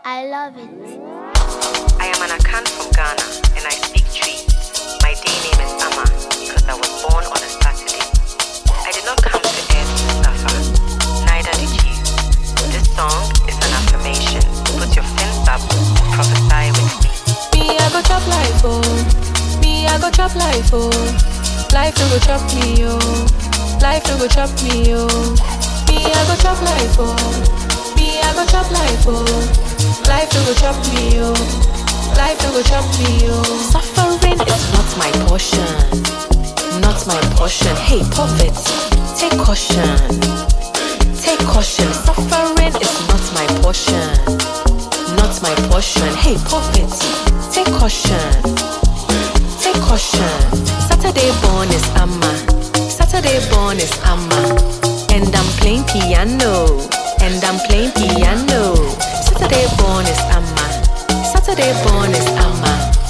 I love it. I am an Akan from Ghana and I speak Twi. My day name is Amma because I was born on a Saturday. I did not come to earth to suffer, neither did you. This song is an affirmation. Put your fins up, prophesy with me. Me, I go chop life, oh. Me, I go chop life, oh. Life no go chop me, oh. Life no go chop me, oh. Me, I go chop life, oh. Me, I go chop life, oh. Life no go chop me, oh. Life no go chop me, oh. Suffering is not my portion, not my portion. Hey, poverty, take caution, take caution. Suffering is not my portion, not my portion. Hey, poverty, take caution, take caution. Saturday born is Amma, Saturday born is Amma, and I'm playing piano, and I'm playing piano. Saturday born is Amma, Saturday born is Amma.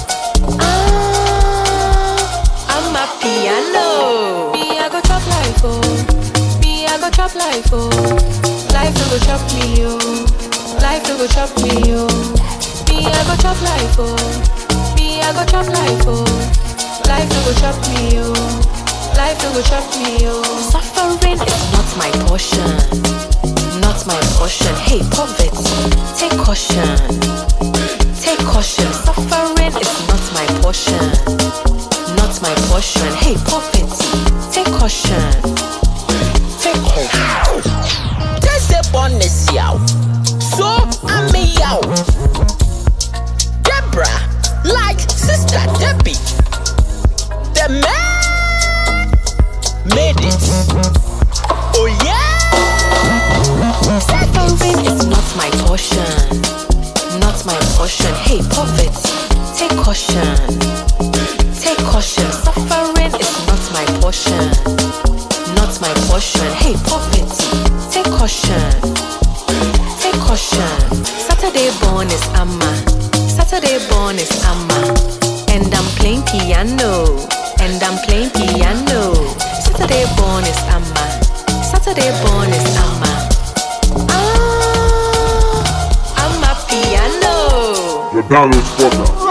I'm a piano. Me, I go chop life, oh. Me, I go chop life, oh. Life no go chop me, oh. Life no go chop me, oh. Me, I go chop life, oh. Me, I go chop life, oh. Life no go chop me, oh. Life no go chop me, oh. Suffering is not my portion, not my portion. Hey, poverty, take caution, take caution. Suffering is not my portion, not my portion. Hey, poverty, take caution, take caution. Just a bonus, yow. So I'm a yow. Deborah, like Sister Debbie. The man made it. Oh yeah. Suffering is not my portion, not my portion. Hey, poverty, take caution, take caution. Suffering is not my portion, not my portion. Hey, poverty, take caution, take caution. Saturday born is Amma, Saturday born is Amma, and I'm playing piano, and I'm playing piano. Saturday born is Amma, Saturday born is Amma. I'm a piano. The Download Spotter.